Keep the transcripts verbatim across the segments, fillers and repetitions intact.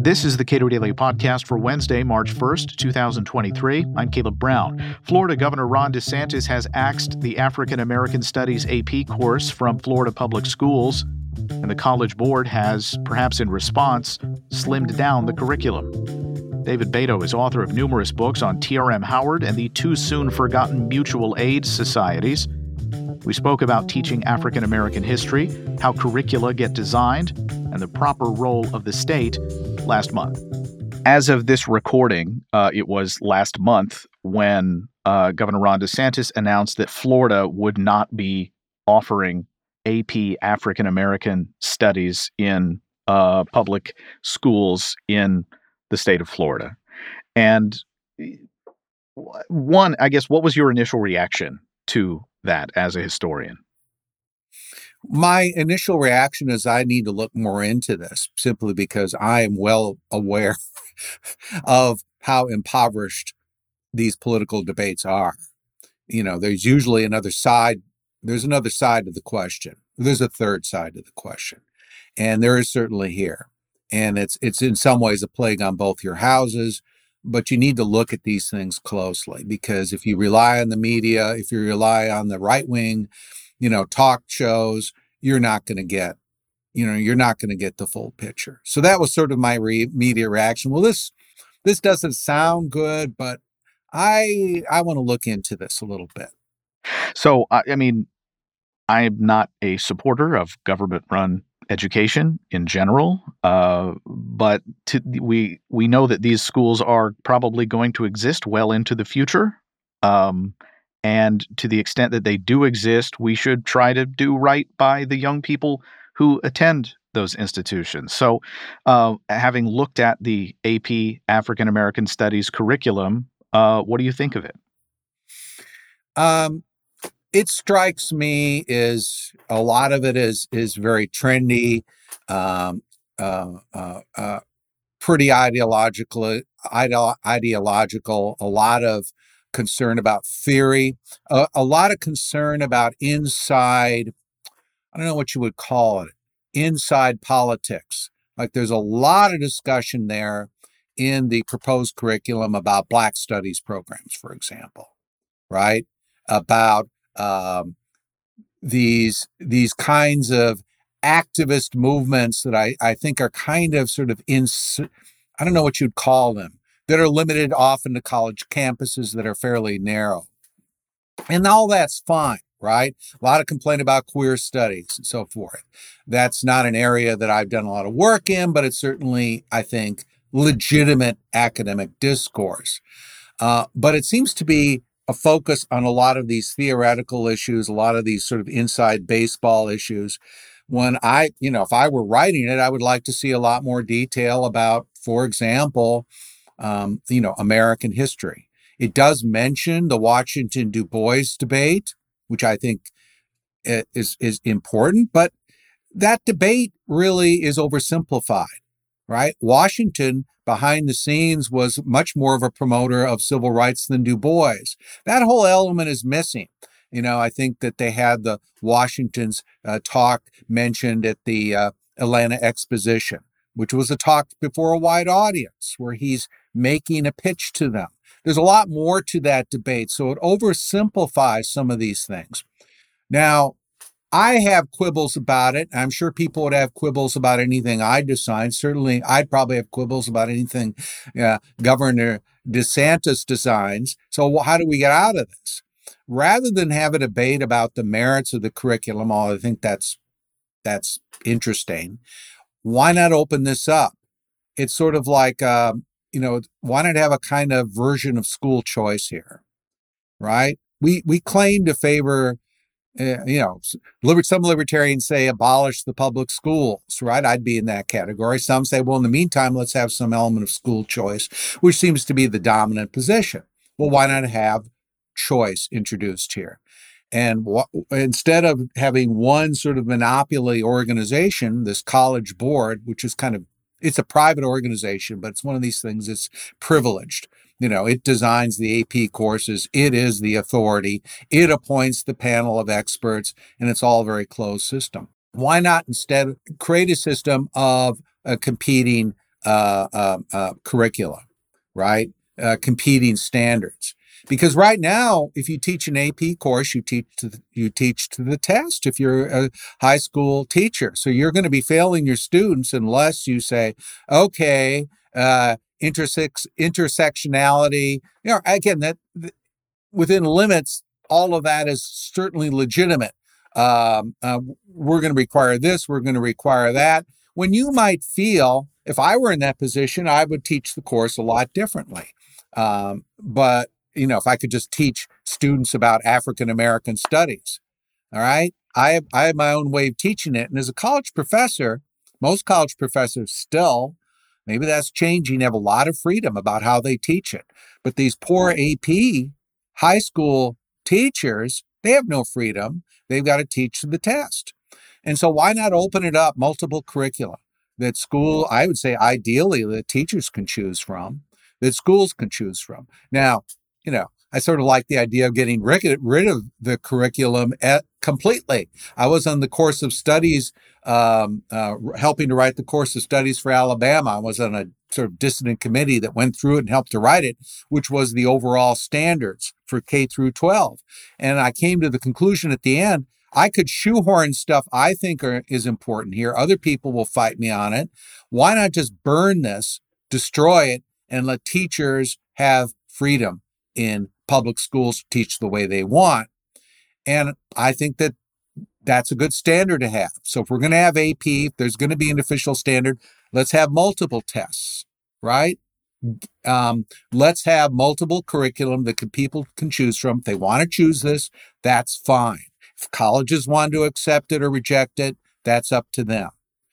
This is the Cato Daily Podcast for Wednesday, March first, twenty twenty-three. I'm Caleb Brown. Florida Governor Ron DeSantis has axed the African American Studies A P course from Florida public schools, and the College Board has, perhaps in response, slimmed down the curriculum. David Beto is author of numerous books on T R M Howard and the too-soon-forgotten mutual aid societies. We spoke about teaching African American history, how curricula get designed, and the proper role of the state last month. As of this recording, uh, it was last month when uh, Governor Ron DeSantis announced that Florida would not be offering A P African American studies in uh, public schools in the state of Florida. And one, I guess, what was your initial reaction to that as a historian? My initial reaction is I need to look more into this, simply because I am well aware of how impoverished these political debates are. You know, there's usually another side. There's another side to the question. There's a third side to the question. And there is certainly here. And it's it's in some ways a plague on both your houses. But you need to look at these things closely, because if you rely on the media, if you rely on the right wing, you know, talk shows, you're not going to get, you know, you're not going to get the full picture. So that was sort of my re- media reaction. Well, this this doesn't sound good, but I I want to look into this a little bit. So, I, I mean, I'm not a supporter of government-run education in general, uh, but to, we we know that these schools are probably going to exist well into the future. Um, and to the extent that they do exist, we should try to do right by the young people who attend those institutions. So uh, having looked at the A P African American Studies curriculum, uh, what do you think of it? Um, it strikes me as a lot of it is is very trendy, um, uh, uh, uh, pretty ideological, ide- ideological, a lot of concern about theory, uh, a lot of concern about inside, I don't know what you would call it, inside politics. Like there's a lot of discussion there in the proposed curriculum about Black studies programs, for example, right? About um, these these kinds of activist movements that I, I think are kind of sort of in, I don't know what you'd call them, that are limited often to college campuses that are fairly narrow. And all that's fine, right? A lot of complaint about queer studies and so forth. That's not an area that I've done a lot of work in, but it's certainly, I think, legitimate academic discourse. Uh, but it seems to be a focus on a lot of these theoretical issues, a lot of these sort of inside baseball issues. When I, you know, if I were writing it, I would like to see a lot more detail about, for example, um, you know, American history. It does mention the Washington Du Bois debate, which I think is, is important, but that debate really is oversimplified, right? Washington, behind the scenes, was much more of a promoter of civil rights than Du Bois. That whole element is missing. You know, I think that they had the Washington's uh, talk mentioned at the uh, Atlanta Exposition, which was a talk before a wide audience where he's making a pitch to them. There's a lot more to that debate, so it oversimplifies some of these things. Now, I have quibbles about it. I'm sure people would have quibbles about anything I design. Certainly, I'd probably have quibbles about anything uh, Governor DeSantis designs. So how do we get out of this? Rather than have a debate about the merits of the curriculum, although I think that's that's interesting, why not open this up? It's sort of like, uh, you know, why not have a kind of version of school choice here, right? We we claim to favor, uh, you know, some libertarians say abolish the public schools, right? I'd be in that category. Some say, well, in the meantime, let's have some element of school choice, which seems to be the dominant position. Well, why not have choice introduced here? And wh- instead of having one sort of monopoly organization, this College Board, which is kind of, it's a private organization, but it's one of these things that's privileged. You know, it designs the A P courses. It is the authority. It appoints the panel of experts, and it's all a very closed system. Why not instead create a system of uh, competing uh, uh, uh, curricula, right? Uh, competing standards. Because right now, if you teach an A P course, you teach to the, you teach to the test if you're a high school teacher. So you're going to be failing your students unless you say, okay, uh, intersex intersectionality. You know, again, that within limits, all of that is certainly legitimate. Um, uh, we're going to require this, we're going to require that. When you might feel, if I were in that position, I would teach the course a lot differently. Um, but, you know, if I could just teach students about African American studies, all right, I have, I have my own way of teaching it. And as a college professor, most college professors still, maybe that's changing, have a lot of freedom about how they teach it. But these poor A P high school teachers, they have no freedom. They've got to teach to the test. And so why not open it up, multiple curricula that school, I would say ideally that teachers can choose from, that schools can choose from. Now, you know, I sort of like the idea of getting rid of the curriculum at, completely. I was on the course of studies, um, uh, helping to write the course of studies for Alabama. I was on a sort of dissident committee that went through it and helped to write it, which was the overall standards for K through twelve. And I came to the conclusion at the end, I could shoehorn stuff I think are, is important here. Other people will fight me on it. Why not just burn this, destroy it, and let teachers have freedom in public schools to teach the way they want? And I think that that's a good standard to have. So if we're going to have A P, if there's going to be an official standard, let's have multiple tests, right? Um, let's have multiple curriculum that can, people can choose from. If they want to choose this, that's fine. If colleges want to accept it or reject it, that's up to them.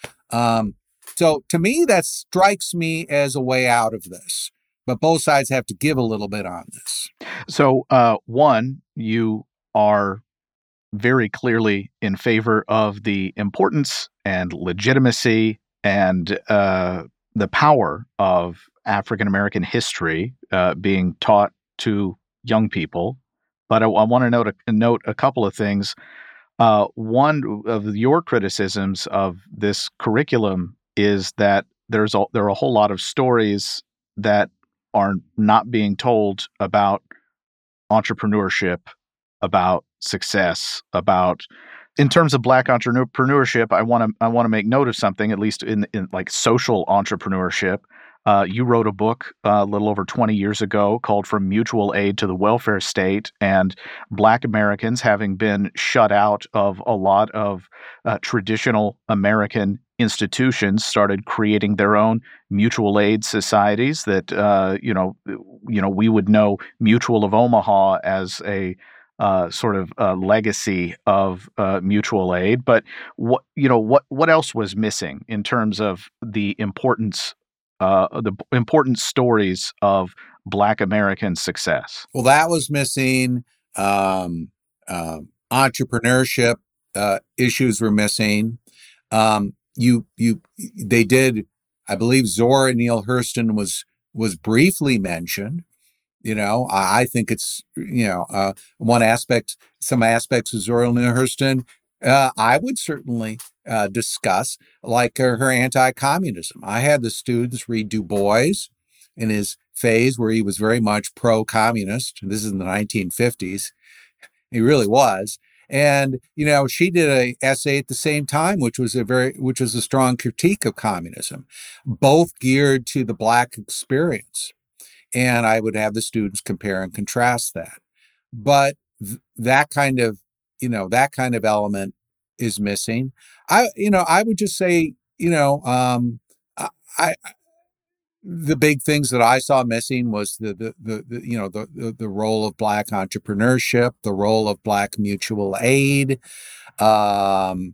Um, so to me, that strikes me as a way out of this. But both sides have to give a little bit on this. So, uh, one, you are very clearly in favor of the importance and legitimacy and uh, the power of African American history uh, being taught to young people. But I, I want to note a, note a couple of things. Uh, one of your criticisms of this curriculum is that there's a, there are a whole lot of stories that are not being told about entrepreneurship, about success, about in terms of Black entrepreneurship. I want to I want to make note of something, at least in in like social entrepreneurship. Uh, you wrote a book uh, a little over twenty years ago called From Mutual Aid to the Welfare State, and Black Americans, having been shut out of a lot of uh, traditional American institutions, started creating their own mutual aid societies that, uh, you know, you know, we would know Mutual of Omaha as a uh, sort of uh, legacy of uh, mutual aid. But what, you know, what, what else was missing in terms of the importance Uh, the important stories of Black American success? Well, that was missing. Um, uh, entrepreneurship uh, issues were missing. Um, you, you, they did. I believe Zora Neale Hurston was was briefly mentioned. You know, I, I think it's you know uh, one aspect, some aspects of Zora Neale Hurston. Uh, I would certainly uh, discuss, like her, her anti-communism. I had the students read Du Bois in his phase where he was very much pro-communist. This is in the nineteen fifties. He really was. And, you know, she did a essay at the same time, which was a very, which was a strong critique of communism, both geared to the Black experience. And I would have the students compare and contrast that. But th- that kind of you know, that kind of element is missing. I, you know, I would just say, you know, um, I, I the big things that I saw missing was the, the, the, the you know, the, the, the role of Black entrepreneurship, the role of Black mutual aid, um,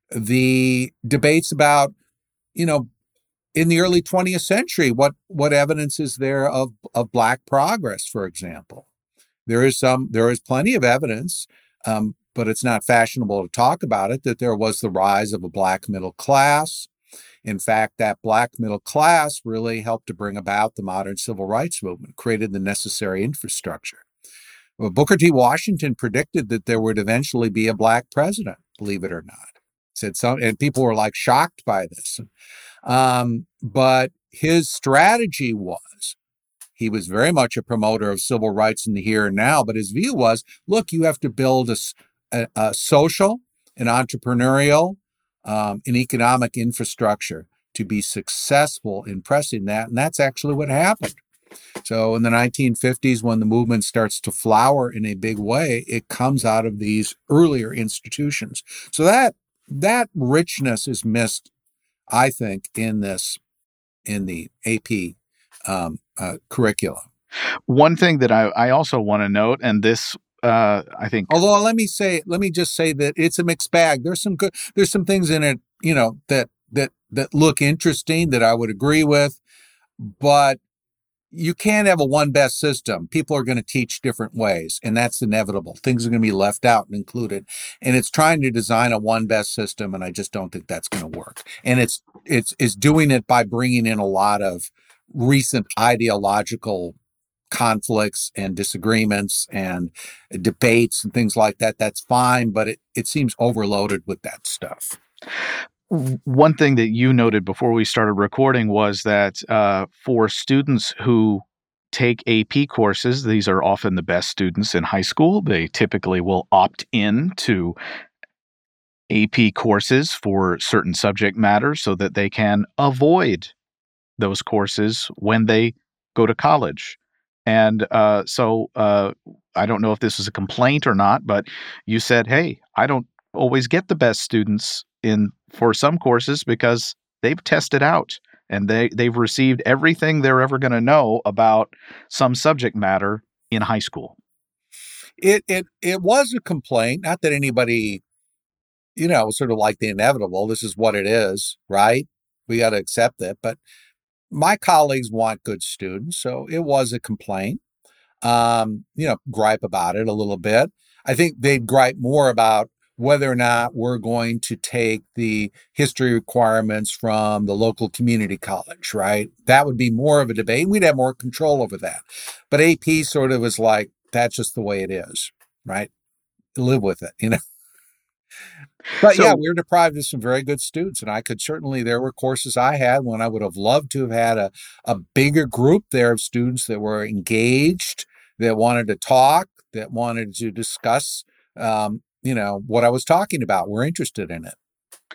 the debates about, you know, in the early twentieth century, what, what evidence is there of, of Black progress, for example? There is some, there is plenty of evidence, um, but it's not fashionable to talk about it, that there was the rise of a Black middle class. In fact, that Black middle class really helped to bring about the modern civil rights movement, created the necessary infrastructure. Well, Booker T. Washington predicted that there would eventually be a Black president, believe it or not. Said some, and people were like shocked by this. Um, but his strategy was, he was very much a promoter of civil rights in the here and now, but his view was, look, you have to build a, a, a social, an entrepreneurial, um, an economic infrastructure to be successful in pressing that. And that's actually what happened. So in the nineteen fifties, when the movement starts to flower in a big way, it comes out of these earlier institutions. So that that richness is missed, I think, in this, in the A P um, uh, curriculum. One thing that I, I also want to note, and this, uh, I think, although let me say, let me just say that it's a mixed bag. There's some good, there's some things in it, you know, that that that look interesting that I would agree with, but you can't have a one best system. People are going to teach different ways, and that's inevitable. Things are going to be left out and included. And it's trying to design a one best system, and I just don't think that's going to work. And it's it's it's doing it by bringing in a lot of recent ideological conflicts and disagreements and debates and things like that. That's fine, but it, it seems overloaded with that stuff. One thing that you noted before we started recording was that uh, for students who take A P courses, these are often the best students in high school. They typically will opt in to A P courses for certain subject matters so that they can avoid those courses when they go to college. And uh, so uh, I don't know if this is a complaint or not, but you said, hey, I don't always get the best students in for some courses because they've tested out and they, they've received everything they're ever going to know about some subject matter in high school. It, it, it was a complaint, not that anybody, you know, sort of like the inevitable. This is what it is, right? We got to accept it. But my colleagues want good students, so it was a complaint. Um, you know, gripe about it a little bit. I think they'd gripe more about whether or not we're going to take the history requirements from the local community college, right? That would be more of a debate. We'd have more control over that. But A P sort of is like, that's just the way it is, right? Live with it, you know? But so, yeah, we were deprived of some very good students, and I could certainly, there were courses I had when I would have loved to have had a, a bigger group there of students that were engaged, that wanted to talk, that wanted to discuss, um, you know, what I was talking about. We're interested in it.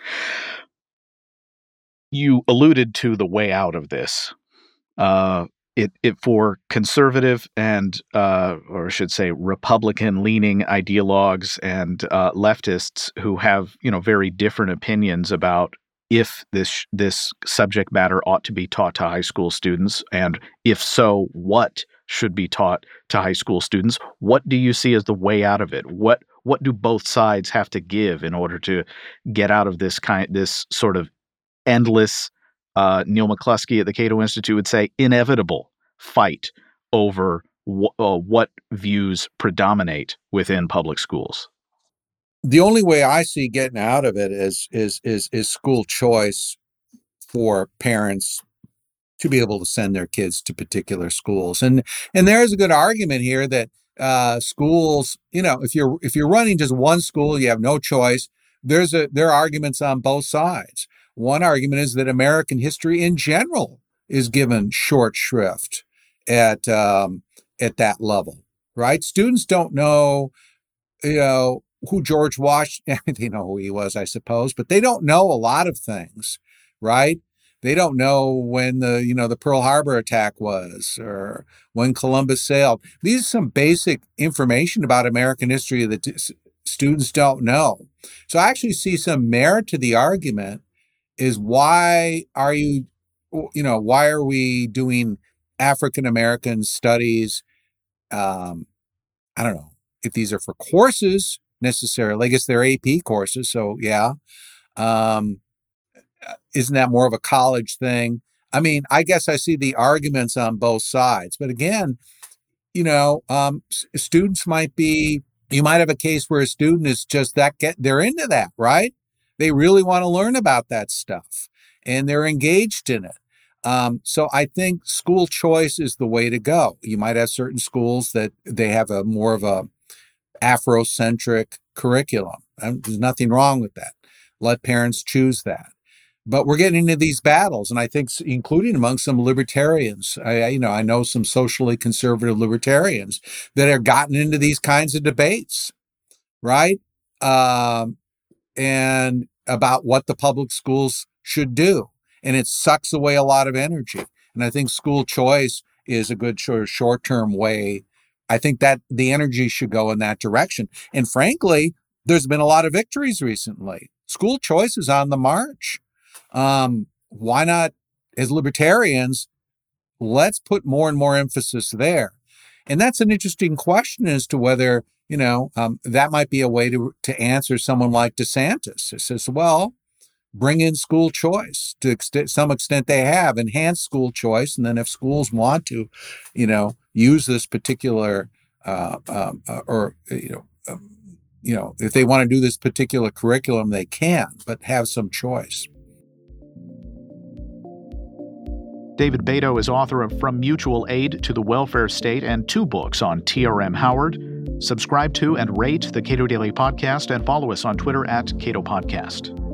You alluded to the way out of this. Uh, It, it for conservative and, uh, or I should say, Republican-leaning ideologues and uh, leftists who have, you know, very different opinions about if this this subject matter ought to be taught to high school students, and if so, what should be taught to high school students. What do you see as the way out of it? What what do both sides have to give in order to get out of this kind, this sort of endless? Uh, Neil McCluskey at the Cato Institute would say inevitable fight over wh- uh, what views predominate within public schools. The only way I see getting out of it is is is is school choice for parents to be able to send their kids to particular schools, and and there's a good argument here that uh, schools, you know, if you're if you're running just one school, you have no choice. There's a there are arguments on both sides. One argument is that American history in general is given short shrift at um, at that level, right? Students don't know, you know, who George Washington, they know who he was, I suppose, but they don't know a lot of things, right? They don't know when the, you know, the Pearl Harbor attack was or when Columbus sailed. These are some basic information about American history that t- students don't know. So I actually see some merit to the argument. Is why are you, you know, why are we doing African American studies? Um, I don't know if these are for courses necessarily. I guess they're A P courses. So, yeah. Um, isn't that more of a college thing? I mean, I guess I see the arguments on both sides. But again, you know, um, s- students might be, you might have a case where a student is just that, get they're into that, right? They really want to learn about that stuff and they're engaged in it. Um, so I think school choice is the way to go. You might have certain schools that they have a more of a Afrocentric curriculum. And there's nothing wrong with that. let parents choose that. But we're getting into these battles, and I think, including among some libertarians, I, you know, I know some socially conservative libertarians that have gotten into these kinds of debates, right? Um, and about what the public schools should do, and it sucks away a lot of energy. And I think school choice is a good sort of short-term way. I think that the energy should go in that direction. And frankly, there's been a lot of victories recently. School choice is on the march. Um, why not, as libertarians, let's put more and more emphasis there. And that's an interesting question as to whether, you know, um, that might be a way to, to answer someone like DeSantis. It says, well, bring in school choice. To ext- some extent they have enhanced school choice. And then if schools want to, you know, use this particular uh, um, uh, or, you know, um, you know, if they want to do this particular curriculum, they can, but have some choice. David Beito is author of From Mutual Aid to the Welfare State and two books on T R M Howard. Subscribe to and rate the Cato Daily Podcast and follow us on Twitter at Cato Podcast.